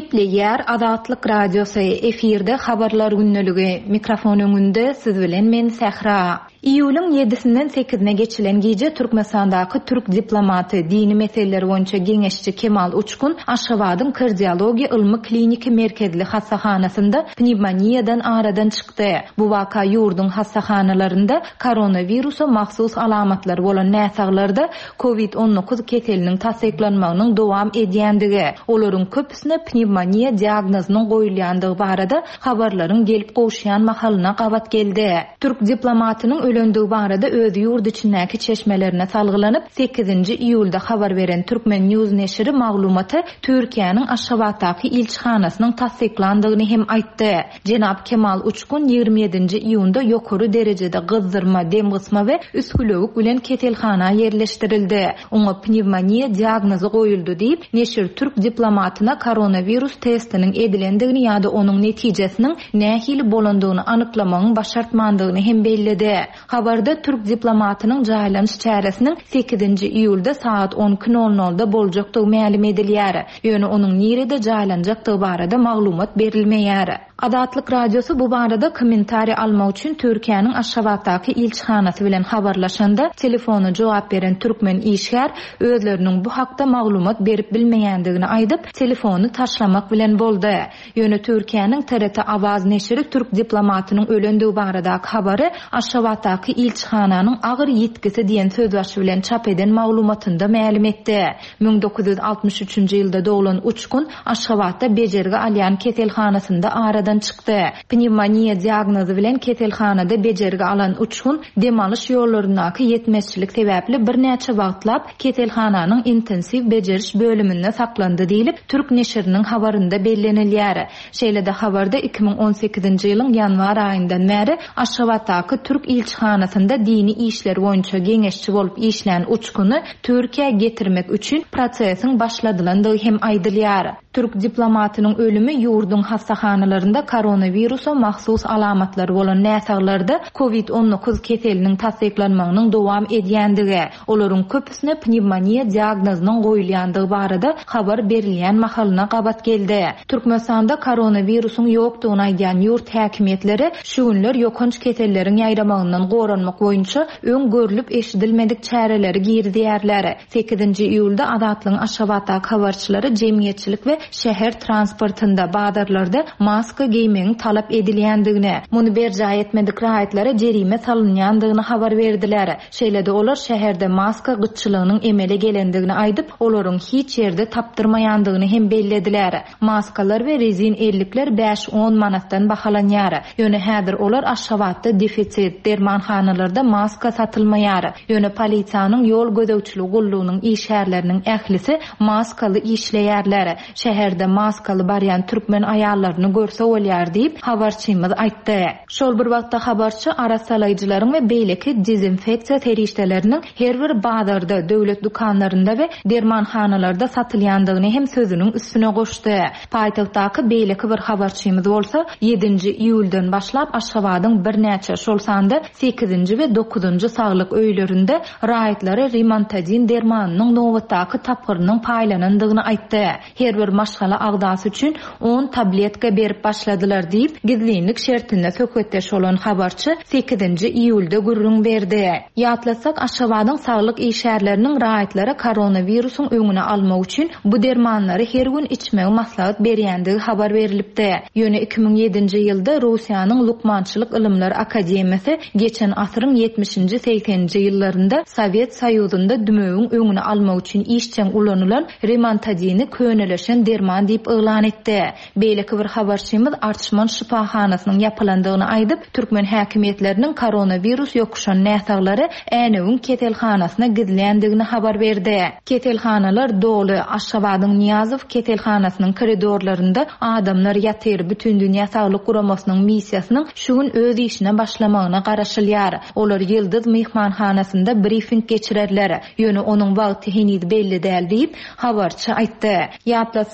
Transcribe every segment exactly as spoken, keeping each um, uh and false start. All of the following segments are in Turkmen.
Gepleyer Adatlyk Radiosu efirde habarlar günneligi mikrofon öňünde siz bilen men Sahra. İýulyň ýedisinden sekizine geçilen gece Türkmenistandaky türk diplomaty dini meseleler boýunça geňeşçi Kemal Uçkun Aşgabatyň kardiologiýa ilmi kliniki merkezli hastahanasynda pnevmoniýadan aradan çykdy. Bu waka ýurdun hastahanalaryna koronawirusa mahsus alamatlar bolan näsaglarda covid on dokuz keteliniň tasdiklanmagynyň dowam edýändigi, olaryň köpüsine pnevmoniýa diagnozynyň goýulýandygy barada habarlaryň gelip goşýan mahalyna gabat geldi. Türk diplomatynyň ölendigi barada öz ýurt içindäki çeşmelerine salgylanyp sekizinji iýulda habar beren Türkmen News neşri maglumaty Türkiýanyň Aşgabatdaky ilçihanasynyň tasdiklandygyny hem aýtdy. Jenap Kemal Uçkun ýygrimi ýedinji iýunda ýokary derejede gyzdyrma, dem gysma we üskülewik bilen ketelhana ýerleşdirildi. Oňa pnevmoniýa diagnozy goýuldy diýip neşir Türk diplomatyna koronavirus testiniň edilendigini ýa-da onuň netijesiniň nähili bolandygyny anyklamagyň başartmandygyny hem bellidi. Habarda Türk diplomatynyň jaýlanyş çäresiniň sekizinji iýulda saat on iki nol nolda boljakdygy ma'lum edilýär. Ýöne onuň nerede jaýlanjakdygy barada maglumat berilmeýär. Adatlyk Radiosu bu barada kommentari almak üçin Türkiýanyň Aşgabatdaky ilçihanasy bilen habarlaşanda telefonu jogap beren türkmen işgär özleriniň bu hakda maglumat berip bilmeýändigini aýdyp telefonu taşlamak bilen boldy. Ýöne Türkiýanyň T R T Awaz neşri Türk diplomatynyň ölendigi baradaky habary Aşgabatdaky ilçihananyň agyr ýetkisi diýen sözbaşy bilen çap eden maglumatynda ma'lum etdi. bin dokuz yüz altmış üçinji ýylda doglan Uçkun Aşgabatda bejergi alýan ketelhanasynda ara çykdy. Pnevmoniýa diagnozy bilen ketelhanada bejergi alan Uçkun demalyş ýollarynaky ýetmezçilik sebäpli bir näçe wagtlap ketelhananyň intensiv bejeriş bölüminde saklandy diýilip Türk neşriniň habarynda bellenilýär. Şeýle-de habarda iki bin on sekizinji ýylyň ýanwar aýyndan bäri Aşgabatdaky Türk ilçihanasynda dini işler boýunça geňeşçi bolup işlän Uçkuny Türkiýe getirmek üçin prosesiň başladylandygy hem aýdylýar. Türk diplomatynyň ölümi ýurdun hastahanalaryna koronawirusa mahsus alamatlary bolan näsaglarda covid on dokuz keteliniň tasdiklanmagynyň dowam edýändigi, olaryň köpüsine pnevmoniýa diagnozynyň goýulýandygy barada habar berilýän mahalyna gabat geldi. Türkmenistanda koronawirusyň ýokdugyny aýdýan ýurt häkimetleri şu günler ýokunç ketelleriň ýaýramagyndan goranmak boýunça öň görülip eşidilmedik çäreleri girdiyärler. sekizinji iýulda Adatlyň Aşgabatdaky habarçylary jemgyýetçilik we şäher transportynda badarlarda maska giymeň talap edilýändigini, muny berja etmedik raýatlary jerime salynýandygyny habar berdiler. Şeýle-de olar şäherde maska gytçylygynyň emele gelendigini aýdyp, olaryň hiç ýerde tapdyrmaýandygyny hem bellediler. Maskalar we rezin ellikler beş on manatdan bahalanýar. Ýöne häzir olar Aşgabatda defitsit dermanhanalarda maska satylmaýar. Ýöne polisiýanyň ýol gözegçiligi gullugynyň işgärleriniň ählisi maskaly işleýärler. Şäherde maskaly barýan türkmen aýallaryny görse bolýar diýip habarçymyz aýtdy. Şol bir wagtda habarçy arasalaýjylaryň we beýleki dezinfeksiýa terişdeleriniň her bir bazarda, döwlet dukanlarynda we dermanhanalarda satylýandygyny hem sözüniň üstüne goşdy. Paýtagtdaky beýleki bir habarçymyz bolsa ýedinji iýuldan başlap Aşgabatyň bir näçe şol sanda sekizinji we dokuzunji saglyk öýlerinde raýatlary Rimantadin dermanynyň nowatdaky tapgyrynyň paýlanandygyny aýtdy. Her bir maşgala agdasy üçin on tabletka berip başladylar diýip gizlilik şertinde söhbetdeş bolan habarçy sekizinji iýulda gurrun berdi. Ýatlasak Aşgabatyň saglyk işgärleriniň raýatlary koronawirusyň öňüne almak üçin bu dermanlary her gün içmegi maslahat berýändigi habar berilipdi. Ýöne iki bin ýedinji ýylda Russiýanyň Lukmançylyk Ilimler Akademiyasy geçen asyryň yetmişinji sekseninji ýyllarynda Sowet Soýuzynda dümögiň öňüne almak üçin işçen ulanylan Rimantadini köneleşen derman diýip elan etdi. Beýleki bir habarçymyz Arçman şifahanasynyň ýapylandygyny aýdyp, türkmen häkimetleriniň koronavirus ýokuşan näsaglary Änewin ketelhanasyna gizländigini habar berdi. Ketelhanalar dolu. Aşgabatyň Niýazow ketelhanasynyň koridorlarynda adamlar ýatyr. Bütün dünýä saglyk guramasynyň missiýasynyň şu gün öz işine başlamagyna garaşylýar. Olar Ýyldız mehmanhanasynda briefing geçirerler. Ýöne onuň wagty heniz belli däl diýip habarçy aýtdy. Ýatlasak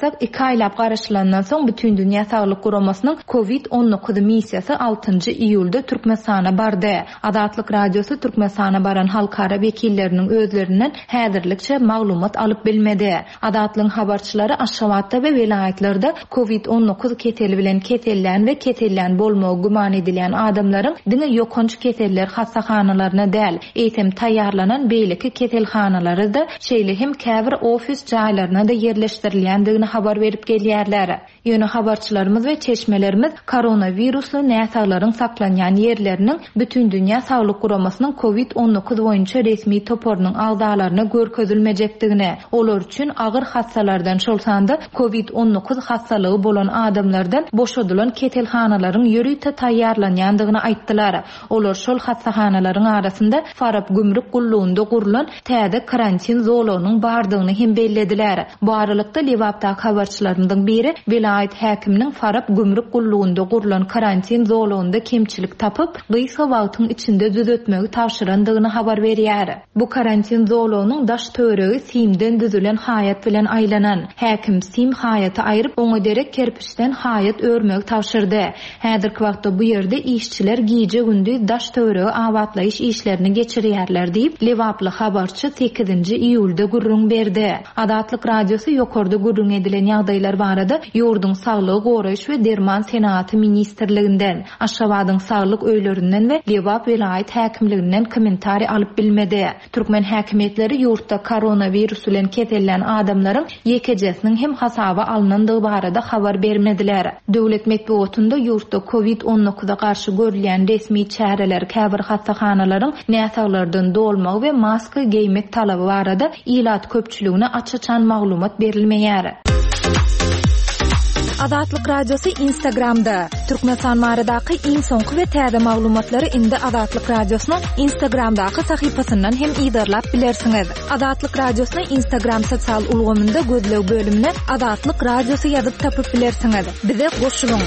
baksak, iki aylap garaşlandan soň bütün dünýä saglyk guramasynyň covid on dokuz missiýasy altynjy iýulda Türkmenistana bardy. Adatlyk radiosu Türkmenistana baran halkara wekilleriniň özlerinden häzirlikçe maglumat alyp bilmedi. Adatlyň habarçylary Aşgabatda we welaýatlarda covid on dokuz keteli bilen ketellen we ketellen bolmagy guman edilen adamlaryň diňe ýokanç keteller hassahanalarına däl, eýtem taýýarlanan beýleki ketelhanalary da şeýle hem käbir ofis jaýlaryna da yerleşdirilýändigini habar berip gelýärler. Ýöne habarçylarymyz we çeşmelerimiz koronavirusly näsalaryň saklanýan yerleriniň bütün dünýä saglyk guramasynyň covid on dokuz boýunça resmi toporunyň agdalaryna görkezilmejekdigini, olar üçin agyr hassalardan şolsanda covid on dokuz hassalygy bolan adamlardan boşadylan ketelhanalaryň ýörüte taýýarlanýandygyny aýtdylar. Olar şol hassahanalaryň arasynda Farab gümrük gulluğunda gurulan täze karantin zolunyň bardygyny hem bellediler. Bu aralykda Liwapda habarçylarymyň biri vilayet häkiminiň Farab gümrük gulluğunda gurulan karantin zolugynda kemçilik tapyp, gysga wagtyň içinde düzetmegi tapşyrandygyny habar berýär. Bu karantin zolugynyň daş töregi simden düzülen hayat bilen aýlanan. Häkim sim hayaty aýryp oňa derek kerpiçden hayat örmegi tapşyrdy. Häzirki wagtda bu ýerde işçiler giýje gündüz daş töregi awatlaýyş işlerini geçirýärler diýip Liwaply habarçy sekizinji iýulda gurrun berdi. Adatlyk radiosu ýokarda gurrun edilen ýagdaýlar barada ýurduň saglygy goraýyş we derman senaty ministrliginden, Aşgabatyň saglyk öýlerinden we Liwap vilayet häkimliginden kommentari alyp bilmedi. Türkmen häkimetleri ýurtda koronavirus bilen ketellen adamlaryň ýekejesiniň hem hasaba alınandygy barada habar bermediler. Döwlet medeniýetinde ýurtda covid on dokuza garşy görülen resmi çäreler käbir hassahanalaryň näsaglardan dolmagy we maska giýmek talaby barada ilat köpçüligine açyçan maglumat berilmeýär. Adatlyk radiosu Instagramda. Türkmenistan maradaky iň soňky we täze maglumatlary indi Adatlyk radiosynyň Instagramdaky sahypasyndan hem ýydarlap bilersiňiz. Adatlyk radiosyny Instagram sosial ulgamynda gözlew bölümine Adatlyk radiosu ýazyp tapyp bilersiňiz. Bize goşulyň.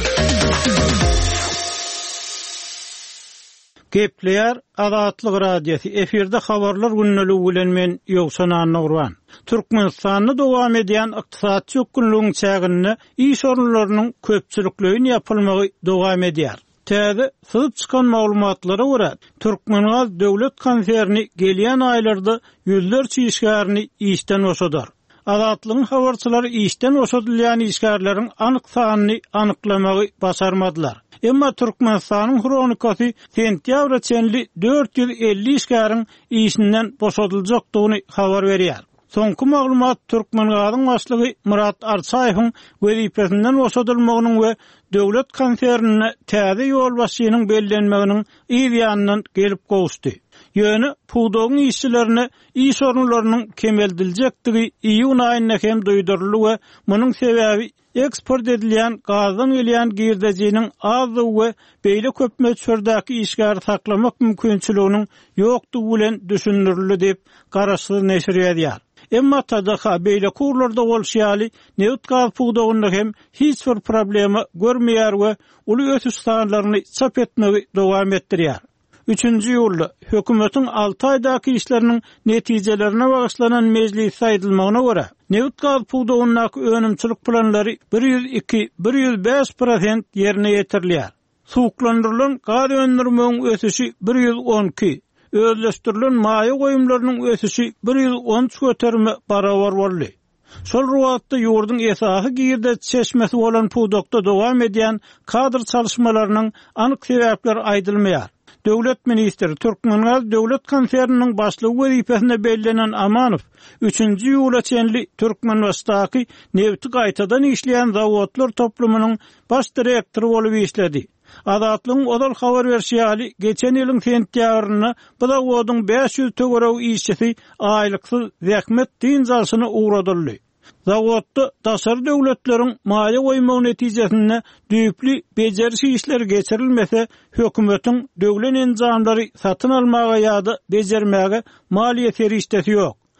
Gepleýär Adatlyk radiosu efirde habarlar günneligi bilen men Ýogsan Annurwan. Türkmenistanda dowam edýän ykdysat ýokgunlygyň çägini iş orunlarynyň köpçülikligini ýapylmagy dowam edýär. Täze syzyp çykan maglumatlara görä Türkmengal döwlet konferni gelýän aýlarda ýüzlerçe işgärni işden oşadar. Adatlygyň habarçylary işden oşadylýan işgärleriň anyk sanyny anyklamagy başarmadylar. Emma Türkmenistanyň kronikasy sentýabra çenli dört yüz elli işgäriň işinden boşadyljakdygyny habar berýär. Soňky maglumat Türkmengalyň başlygy Murat Arsaýewiň wezipesinden boşadylmagynyň we döwlet konfernine täze ýol başynyň bellenmeginiň ýa-da gelip gowuşdy. Ýöne puwdogyň işçilerine iş orunlarynyň kemeldiljekdigi iýun aýyna hem duýduruldy we munyň sebäbi eksport edilýän gazdan gelýän girdejiniň azy we beýle köp möçürdäki işgär saklamak mümkinçiliginiň ýokdugy bilen düşünürildi diýip garaşly neşriyedýär. Emma tadaka beýle kurlarda bolşýaly newt gaz puwdogyny hem hiç bir problema görmeýär we uly ötüş sanlaryny çap etmegi dowam etdirýär. üçünji ýylda hökümetiň alty aýdaky işleriniň netijelerine bagyşlanan mejlis saýdylmagyna görä newt gaz puwdogynyň önümçilik planlary bir yüz iki - bir yüz beş prosent ýerine ýetirilýär. Suwuklandyrylan gaz öndürmegiň ösüşi bir yüz on iki, özleşdirilen maýa goýumlarynyň ösüşi bir yüz on üç göterme barabar boldy. Şol ruwatda ýurduň esasy girde çeşmesi bolan puwdokda dowam edýän kadr çalışmalarynyň anyk sebäpleri aýdylmaýar. Döwlet ministri Türkmengal döwlet konferniniň başlygy wezipesinde bellenen Amanow üçünji ýyla çenli Türkmenistany newti gaýtadan işleýän zawodlar toplumynyň baş direktory bolup işledi. Adatlyň odal habar berýäli geçen ýylyň sentýabryna bu zawodyň beş yüz töwerew işçisi aýlyksyz zähmet diňjalsyna uğradyldy. Zawodda daşary döwletleriň maýa goýmagy netijesinde düýpli bejerişi işler geçirilmese hökümetiň döwlet enjamlary satyn almaga ýa-da bejermäge maliýet erişdesi ýok.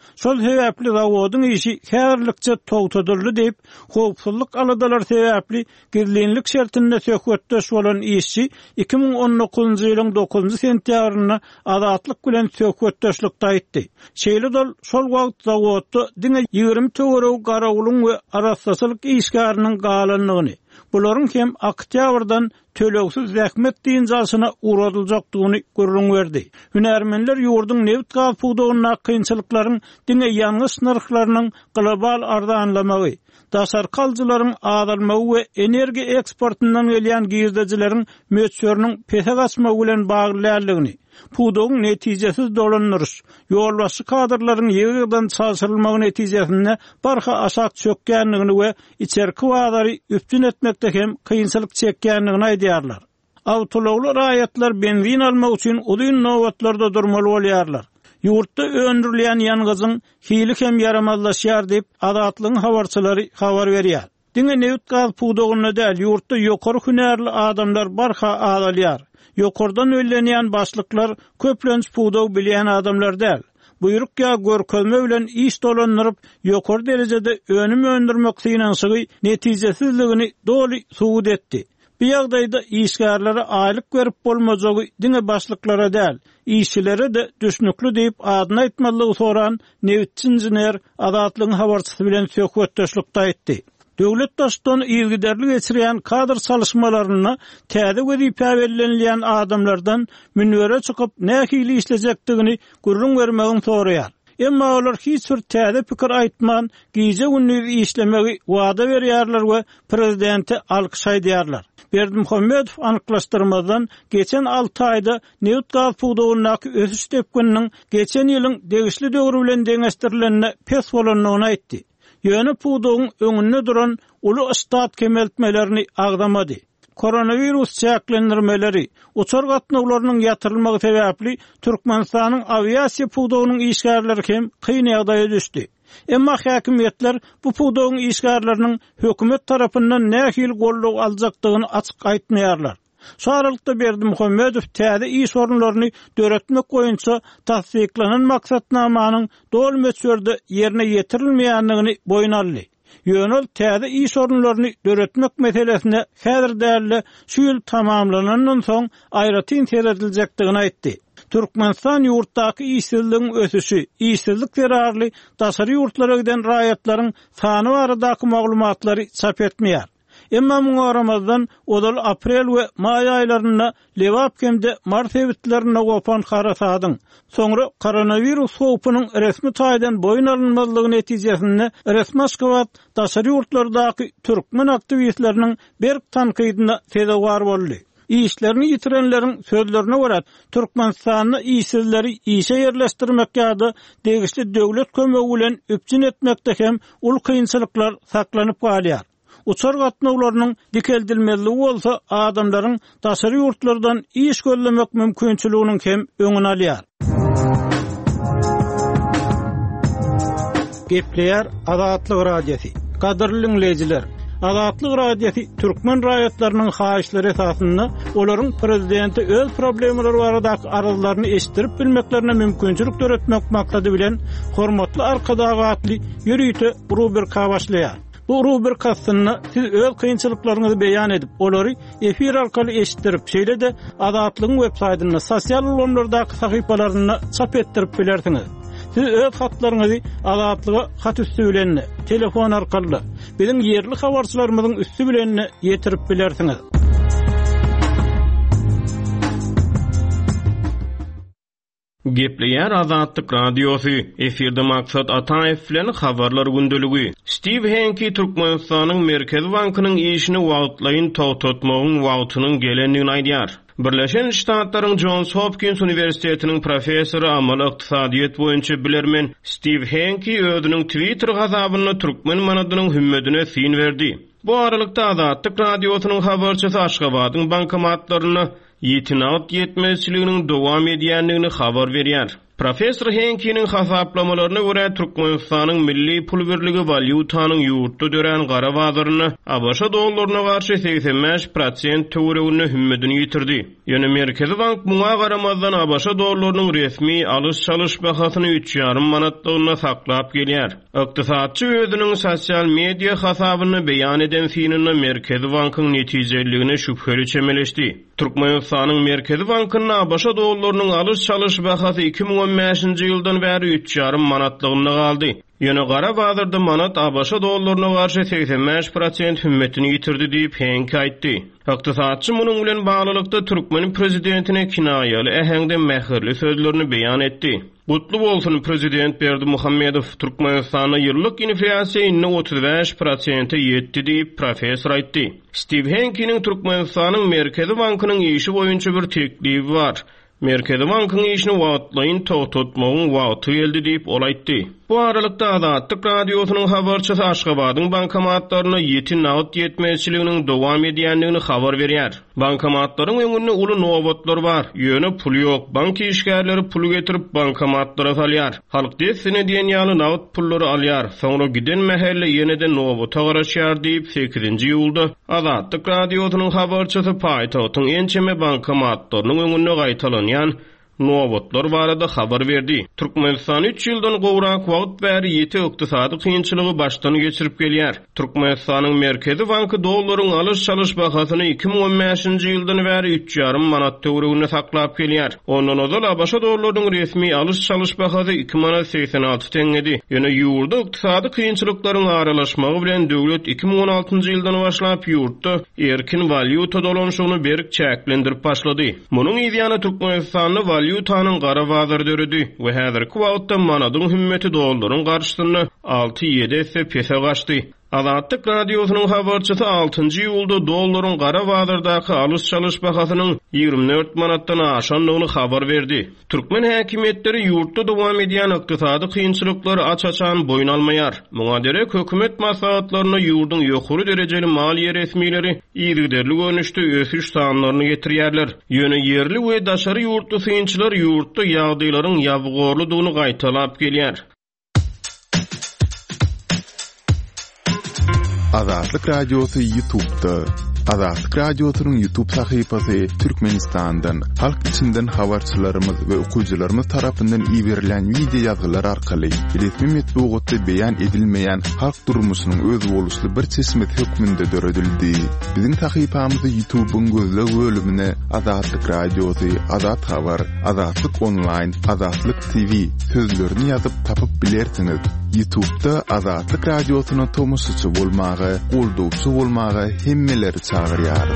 Şol sebäpli zawodyň işi häzirlikçe togtadyldy diýip, howpsuzlyk aladalar sebäpli gizlinlik şertinde söhbetdeş bolan işçi iki ming on dokuzunjy ýylyň dokuzunjy sentýabryna azatlyk bilen söhbetdeşlikde aýtdy. Şeýle dol şol wagt zawodda diňe ýigirmi töwereg garawulyň we arassasylyk işgäriniň galanlygyny, bularyň hem oktýabrdan tölegsiz zähmet diýinjasyna uğradyljakdygyny görüň berdi. Hünärmenler ýurduň neft gaz pugdagyna kynçylyklaryň diňe ýalňyş narhlarynyň global arzanlamagy, dasarkaljylaryň azalmagy we energiýa eksportyndan gelýän gizdejileriň möçörüniň pese gaçmagy bilen baglanlygyny, pugdagyň netijesiz dolanýaryş, ýolbaşy kadrlaryň ýygyrdan çağırylmagy netijesinde barha aşak çökkenligini we içerki wagary üstün etmekde hem kynçylyk çekkenligini aýdýarlar. Awtologly raýatlar benzin almak üçin uzun nowatlarda durmaly bolýarlar. Ýurtda öndürilýän ýangyzyň hilik hem yaramazlaşýar diýip adatlyň habarçylary habar berýär. Diňe neft gaz pugdagyna däl ýurtda ýokary hünärli adamlar barha azalýar. Yokordan öllenýän başlyklar köplenç pugdaw bilýän adamlar däl. Buyruk ýa görkezme bilen iş dolandyryp ýokary derejede önüm öndürmek synansy netijesizligini doly suwut etdi. Bu ýagdaýda işgärlere aýlyk berip bolmajagy diňe başlyklara däl, işçilere de düşnükli diýip adyny aýtmalygy soran newitçi inżinier adatlyň habarçysy bilen söhbetdeşlikde aýtdy. Döwlet daşdan ýygyderlik geçirýän kadr çalışmalaryna täze wezipä berilýän adamlardan münwere çykyp nähili işlejekdigini görüň bermegin soraýar. Emma olar hiç bir täze pikir aýtman, gize günleri işlemegi wada berýärler we prezidenti alkyş aýdýarlar. Berdimuhammedow anyklaşdyrmadan geçen altı aýda neft gaz pugdagynyň ösüş tepkininiň geçen ýylyň degişli döwri bilen deňeşdirilenine pes bolanyny aýtdy. Ýöne pugdagyň öňünde duran uly istat kemeltmelerini agdamady. Koronavirus çäklendirmeleri, uçar gatnawlarynyň ýatyrylmagy sebäpli Türkmenistanyň aviasiýa pugdagynyň işgärleri hem kyn ýagdaýa düşdi. Emma häkimetler bu pugdagyň işgärleriniň hökümet tarapyndan nähili gollag aljakdygyny açyk aýtmaýarlar. Şu aralykda Berdimuhammedow täze iş orunlaryny döretmek boýunça tasdiklanan maksatnamanyň dol möçörde ýerine ýetirilmeýändigini boyun aldy. Ýönel täze iş orunlaryny döretmek meselesine häzir däli şu ýyl tamamlanandan soň aýratyn serediljakdygyny aýtdy. Türkmenistan ýurtdaky işsizligiň ösüşi, işsizlik zerarly daşary ýurtlara giden raýatlaryň sany baradaky maglumatlary çap etmeýär. Emma muňaramazdan odal aprel we may aýlaryna lewap kemde mart hewitlerine gopan harasadyň. Soňra koronavirus howpunyň resmi taýdan boyun alynmalygy netijesinde resmi Moskwa daşary ýurtlardaky türkmen aktivistleriniň bir tankydyna sebäpkar boldy. İşlerini yitirenlerin sözlerine göre Türkmenistan'ı işsizleri işe yerleştirmek ýa-da degişli döwlet kömegi bilen üpçün etmekde hem ul kynçylyklar saklanıp galýar. Uçar gatnawlarynyň dikeldilmezligi bolsa adamlaryň daşary ýurtlardan iş gözlemek mümkinçiliginiň hem öňüne alýar. Gepleýär Azatlyk radiosy. Gaderli dinleýijiler, Azatlyk radiosy türkmen raýatlarynyň haýyşlary esasynda olaryň prezidenti öz problemleri baradaky arazlaryny eşitdirip bilmeklerine mümkinçilik töretmek maksady bilen hormatly arkadagy atly ýürüýte rubrika başlaýar. Bu rubrikasyny siz öz kynçylyklaryňyzy beýan edip, olary efir arkaly eşitdirip, şeýle de Azatlygyň web saýtyna, sosial ulamlardaky sahypalaryna çap etdirip bilersiňiz. Siz öz hatlaryňyzy Azatlyga hat üstü bilen, telefon arkaly, biziň ýerli habarçylarymyzyň üstü bilen ýetirip bilersiňiz. Gepleýär Azatlyk radiosy. Efirde maksat Ataev bilen habarlar gündeligi. Steve Henke Türkmenistanyň Merkez Bankynyň işini wagtlaýyn togtatmagyň wagtynyň gelendigini aýdýar. Birleşen Ştatlaryň Johns Hopkins Universitetiniň professory amal ykdysadyýet boýunça bilermen Steve Henke özüniň Twitter hasabyna türkmen manadynyň hümmetine sin berdi. Bu aralykda Azatlyk radiosynyň habarçysy Aşgabatyň bankomatlaryna ýetinat ýetmezçiliginiň dowam edýändigini habar berýär. Professor Henki'nin hasaplamalarına göre Türkmenistan'ın milli pul birligi valyutanyň ýurtda dören gara bazaryny A B S dollaryna garşy seksen beş prosent töweregini hümmedini ýitirdi. Ýöne Merkezi Bank muňa garamazdan A B S dollarynyň resmi alys-çalyş bahasyny üç ýarym manatlygyna saklap gelýär. Ykdysatçy özüniň sosial media hasabyny beýan eden synynda Merkezi Bankyň netijeligine şüpheli çemeleşdi. Türkmenistanyň Merkezi Bankynyň A B S dollarynyň alys-çalyş bahasy iki ming on beşinji ýyldan bäri üç ýarym manatlygyna galdy. Ýöne gara bazarda manat A B S dollaryna garşy seksen beş prosent hümmetini ýitirdi diýip Henki aýtdy. Ykdysatçy munyň bilen baglykda Türkmen prezidentine kinaýaly ähengde mähirli sözlerini beýan etdi. Gutlu bolsun prezident Berdimuhammedow Türkmenistana ýyllyk inflasiýa otuz beş prosente ýetdi diýip professor aýtdy. Steve Henki'nin Türkmenistanyň Merkezi Bankynyň işi boýunça bir teklibi bar. Merkezi Bankynyň işini wagtlaýyn togatmagyň wagty geldi diýip ol aýtdy. Bu aralykda Azatlyk radiosynyň habarçysy Aşgabatyň bankomatlaryna ýeti nagd ýetmezçiliginiň dowam edýändigini habar berýär. Bankomatlaryň öňünde uly nowatlar bar. Ýöne pul ýok. Bank işgärleri pul getirip bankomatlara salýar. Halk desine diýen ýaly nagd pullary alýar. Soňra giden mähelle ýene-de nowata garaşýar diýip sekizinji ýylda Azatlyk radiosynyň habarçysy paýtagtyň ençeme bankomatlarynyň öňünde gaýtalanýan nowatlar barada habar berdi. Türkmenistan üç ýyldan gowrak wagt bäri ýeti ykdysady kynçylygy başdan geçirip gelýär. Türkmenistanyň Merkezi Banky dollaryň alys-çalyş bahasyny iki ming on beşinji ýyldan bäri üç ýarym manat töwereginde saklap gelýär. Ondan ozal A B S dollarynyň resmi alys-çalyş bahasy iki manat seksen alty teňedi. Ýöne ýurtda ykdysady kynçylyklaryň aralaşmagy bilen döwlet iki ming on altynjy ýyldan başlap ýurtda erkin valyuta dolanşygyny berk çäklendirip başlady. Munyň ýa-ni Türkmenistanyň valyutanyň gara bazary döredi we häzirki wagtda manadyň hümmeti dollaryň garşysyny alty ýedi esse pese gaçdy. Azatlyk radiosynyň habarçysy altynjy ýylda dollaryň gara bazardaky alys-çalyş bahasynyň ýygrimi dört manatdan aşanlygyny habar berdi. Türkmen häkimetleri ýurtda dowam edýän ykdysady kynçylyklary aç-açan boyun almaýar. Muňa derek hökümet maslahatlaryna ýurduň ýokary derejeli maliýe resmileri ýygyderli görnüşde ösüş sanlaryny getirýärler. Ýöne ýerli we daşary ýurtda kynçylar ýurtda ýagdaýlaryň ýabgorlydygyny gaýtalap gelýär. Azatlyk radiosu YouTube'da. Azatlyk radiosynyň YouTube sahypasy Türkmenistandan, halk içinden habarçylarymyz we okuwçylarymyz tarapyndan ýiberilen video ýazgylar arkaly resmi metbuatda beýan edilmeýän halk durmuşynyň öz boluşly bir çeşmet hökmünde döredildi. Biziň sahypamyzy YouTube'un gözleg bölümine Azatlyk radiosu, Azat habar, Azatlyk online, Azatlyk T V sözlerini ýazyp tapyp bilersiňiz. YouTube'da Azatlyk radiosyna tomusçy bolmagy, goldowçy bolmagy hemmeleri çağırýar.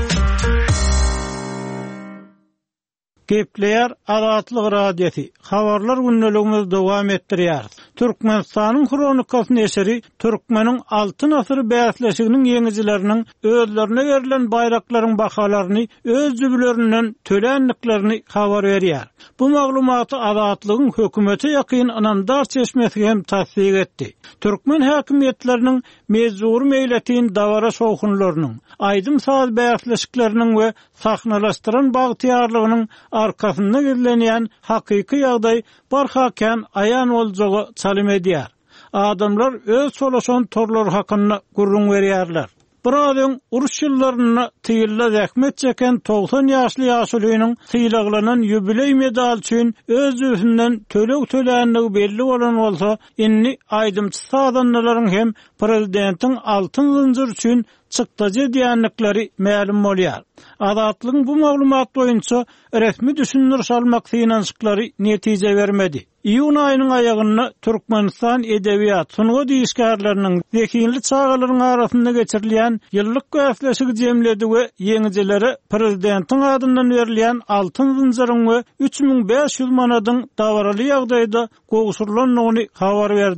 Gepleýär Azatlyk radiosi. Habarlar günneligimiz dowam etdirýär. Türkmenistanyň kronikasy neseri Türkmeniň altyn asyry bäsleşiginiň ýeňijileriniň özlerine berilen bayraklaryň bahalaryny öz dübülerinden tölenliklerini habar berýär. Bu maglumaty Azatlygyň hökümeti ýakyn anandar çeşmesi hem tasdik etdi. Türkmen häkimetleriniň mezur meýletin dawara şowhunlarynyň, aýdym saz bäsleşikleriniň we sahnalaşdyran bagtyarlygynyň arkasynda gizlenýän hakyky ýagdaý barhaken aýan boljagy çalym edýär. Adamlar öz solaşan torlar hakynda gurrun berýärler. Birazdan uruş ýyllaryna tyýylla zähmet çeken doksan ýaşly ýaşulynyň tyýlagylanan ýübiley medal üçin öz üstünden töleg töländigi belli bolan bolsa, inni aýdymçy sadanlaryň hem prezidentiň altyn zynjyr üçin çykdaja diýenlikleri ma'lum bolýar. Azatlygyň bu maglumat boýunça resmi düşündiriş almak synançyklary netije bermedi. İýun aýynyň aýagyna Türkmenistan edebiýat sunugy diýişgärleriniň zekinli çağalaryň arasynda geçirilýän ýyllyk gösleşigi jemledi we ýeňijilere prezidentiň adyndan berilýän altyn zynjyryň we üç ming beş ýüz manadyň dawaraly ýagdaýda gowşurylanlygyny habar berdi.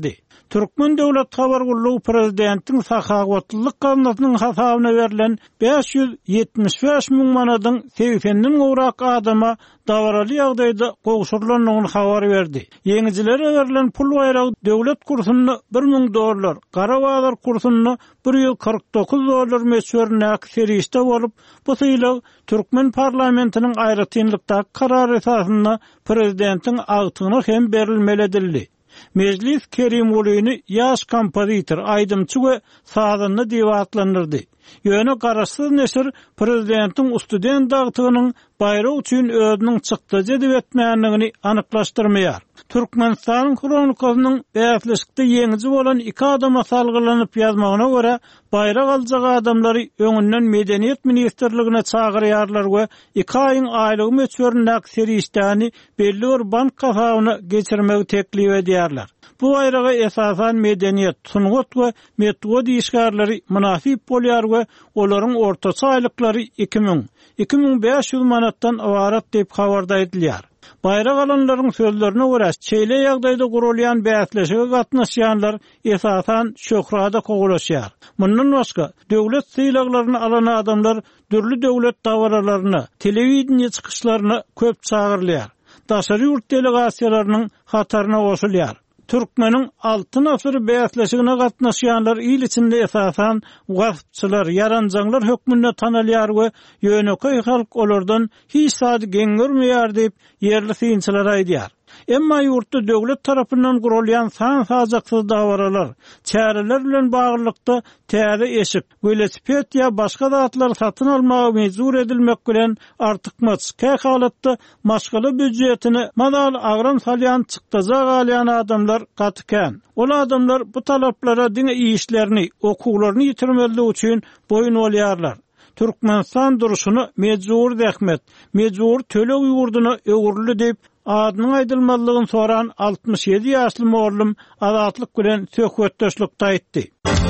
Türkmen Döwlet Habar Gurulugy prezidentiň sahawatlyk ganatynyň hasabyna berilen beş yüz ýetmiş beş miň manadyň seksendiň gowrak adama dawaraly ýagdaýda gowşurulanyny habar berdi. Ýeňijilere berilen pul baýragy döwlet kursyny bir miň dollar, Garabazar kursyny bir ýüz kırk dokuz dollar meçhörnäk serişde bolup, bu syýlag Türkmen parlamentiniň aýratynlykda karar esasyna prezidentiň agtyna hem berilmeli. Meclis Kerim Ulyny ýaş kompozitor, aýdymçy we sazanly diýip atlandyrdy. Ýöne garaşsyz neşir prezidentiň student dagtygynyň bayrag üçin özüniň çykdyjy diýip etmänligini anyklaşdyrmaýar. Türkmenistan kronikasynyň bäsleşikde ýeňiji bolan iki adama salgylanyp ýazmagyna görä, bayrag aljak adamlary öňünden Medeniýet ministrligine çagyrýarlar we iki aýyň aýlygy meçhörnäk serişdäni belli bir bank hasabyna geçirmegi teklip edýärler. Bu bayraga esasan Medeniýet, Sungut we Metod işgärleri münasip bolýar we olaryň ortaça aýlyklary iki miň iki miň beş ýüz manatdan ibarat diýip habarda edilýär. Bayrag alanlaryň sözlerine görä, çeýle ýagdaýda gurulýan bäsleşige gatnaşýanlar esasan şöhrada kogulaşýar. Mundan başga, döwlet syýlaglaryny alan adamlar dürli döwlet dawaralaryny, telewizioniýa çykyşlaryny köp çagyrlýar. Daşary ýurt delegasiýalarynyň hatarına goşulýar. Türkmeniň altı nasyr bäsleşigine gatnaşýanlar il içinde esasan wagtçylar, yaranjaňlar hökmünde tanalýar we ýöneköy halk olardan hiç sady geňürmeýär diýip ýerli synçylar aýdýar. Emma ýurtda döwlet tarapyndan gurulýan san sajaksız dawaralar, çäreler bilen baglykda täze eşik, velosiped ýa başga zatlar satyn almagy mejbur edilmek bilen artykmaz. Kä halatda maşgala büdjetini madal agran salyan çykdyza galýan adamlar gatykän. Ol adamlar bu talaplara diňe işlerini, okuwlaryny ýitirmeligi üçin boyun bolýarlar. Türkmenistan duruşuny mejbur dähmet, mejbur töleg ýurduny öwürli diýip adynyň aýdylmalygyny soran altmış ýedi ýaşly mollum azatlyk bilen söhbetdeşlikde aýtdy.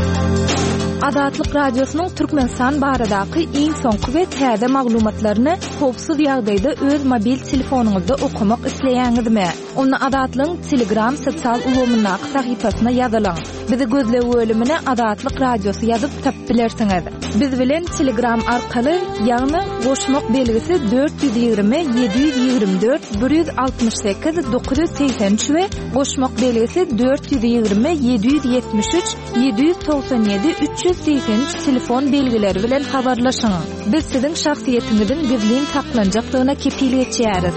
Azatlyk radiosynyň Türkmenistan baradaky iň soňky we täze maglumatlaryny howpsuz ýagdaýda öz mobil telefonuňyzda okumak isleýäňizmi? Onu Azatlygyň Telegram sosial ulgamyna sahypasyna ýazylaň. Bizi gözlegi bölümine Azatlyk radiosu ýazyp tap bilersiňiz. Biz bilen Telegram arkaly ýagny goşmak belgisi dört yüz ýygrimi yedi yüz ýygrimi dört bir yüz altmış sekiz dokuz yüz seksen üç we goşmak belgisi dört yüz ýygrimi yedi yüz ýetmiş üç yedi yüz toksan ýedi üç yüz seksen üç telefon belgileri bilen habarlaşyň. Biz siziň şahsiýetiňiziň gizlin saklanjakdygyna kepillik etýäris.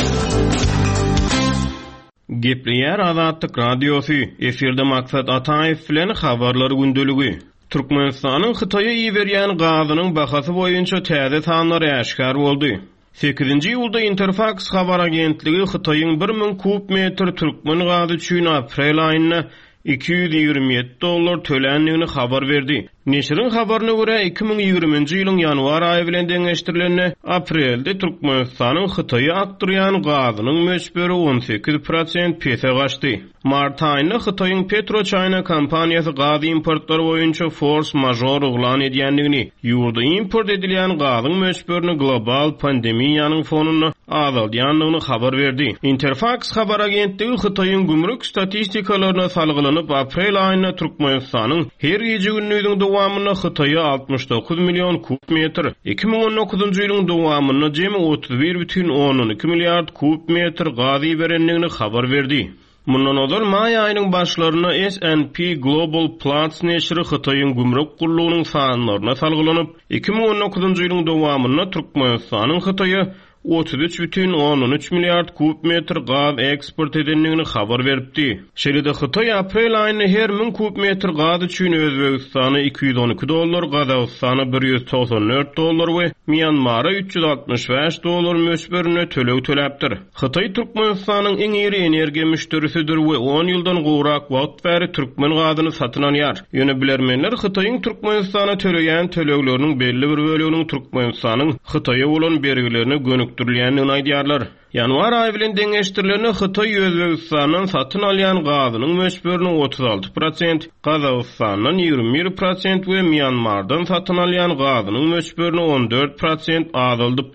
Gepliyar Azatlyk radiosu, efirde maksat Ataev bilen habarlar gündölügi. Türkmenistanyň Hytaýa ýeberýän gazynyň bahasy boýunça täze sanlary aşkar boldy. sekizinji ýylda Interfax habar agentligi Hytaýyň bir miň kub metr türkmen gazy üçin aprel aýyna iki yüz ýygrimi ýedi dollar tölendigini habar berdi. Neşriň habaryna görä iki miň ýygrimiňji ýylyň ýanwar aýy bilen deňeşdirilende aprelde Türkmenistanyň Hytaýa akdyrýan gazynyň möçberi on sekiz prosent pese gaçdy. Mart aýyna Hytaýyň Petro-China kompaniýasy gazy importlary boýunça force majeure oglan edýändigini, ýurda import edilýän gazyň möçberini global pandemiýanyň fonuna azaldýandygyny habar berdi. Interfax habar agentligi Hytaýyň gümrük statistikalaryna salgylanyp aprel aýyna Türkmenistanyň her ýeji günnüň dowamyna Hytaýa altmış dokuz million kub metr, iki miň on dokuzunji ýylyň dowamyna jemi otuz bir бүтүн onuň iki milliard kub metr gazy berenligini habar berdi. Mundan olar may aýynyň başlaryna S and P Global Platts neşri Hytaýyň gümrük gurulugynyň sanlaryna salgylanyp iki miň on dokuzunji ýylyň dowamyna Türkmenistanyň Hytaýa otuz üç бүтүn onuň üç milliard kub metr gaz eksport edenligini habar beripdi. Şeýle-de Hytaý aprel aýyny her bin kub metr gaz üçin Özbegistana iki yüz on iki dollar, Gazagystana bir yüz toksan dört dollar we Myanmara üç yüz altmış beş dollar möçberine töleg töläpdir. Hytaý Türkmenistanyň iň iri energiýa müşterisidir we on ýyldan gowrak wagt bäri türkmen gazyny satyn alýar. Ýöne bilermenler Hytaýyň Türkmenistana töleýän tölegleriniň belli bir böleginiň Türkmenistanyň Hytaýa bolan bergilerini gönük Türlüýändigini aýdýarlar. Ýanwar aýy bilen deňeşdirilende Hytaý Özbegistanyň satyn alýan gazynyň möçberini otuz alty prosent, Gazagystanyň ýygrimi bir prosent we Myanmardan satyn alýan gazynyň möçberini on dört prosent azaldypdyr.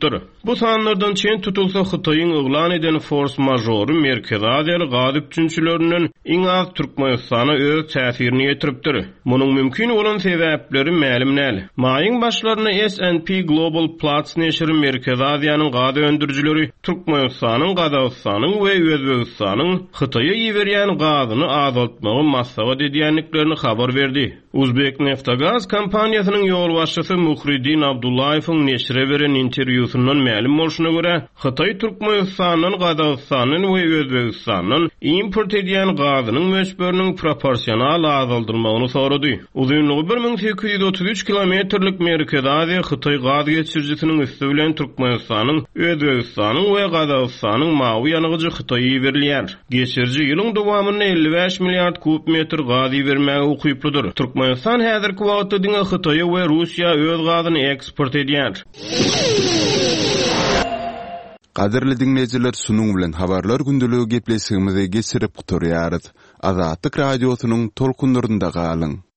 Bu sanlardan çen tutulsa Xitoy'un ıglan eden force majeure Merkez Aziýaly gaz üçünçülörünün iň az Türkmenistana öz täsirini ýetiripdir. Munyň mümkin bolan sebäpleri mälim näl. Maýyň başlaryna S and P Global Platts neşri Merkez Aziýanyň gaz öndürjileri Türkmenistanyň, Gazagystanyň we Özbegistanyň Xitoy'a ýeberýän gazyny azaltmagy maksat edýänliklerini habar berdi. Uzbekneftgaz kompaniýasynyň ýol başçysy Muhriddin Abdullayewiň neşre beren interwýusundan mälim bolşuna görä, Xitoy Türkmenistanyň, Gazagystanyň we Özbegistanyň import edýän gazynyň möçberiniň proporsional azaldyrmagyny sorady. Uzunlygy bir ming sekiz ýüz otuz üç kilometrlik Merkez Aziýa Xitoy gaz geçirjisiniň üstü bilen Türkmenistanyň, Özbegistanyň we Gazagystanyň mawy ýanygyjy Xitoy'a berilýär. Geçirji ýylyň dowamyny elli beş milliard kub metr gaz bermäge ukyplydyr. Türkmenistan häzirki wagtda diňe Xitoy'a we Russiýa öz gazyny eksport edýär. Qadirli dinleyijiler, sunuň bilen habarlar gündeligi gepleşigimizi geçirip guturýarys. Azatlyk radiosynyň tolkunlarynda galyň.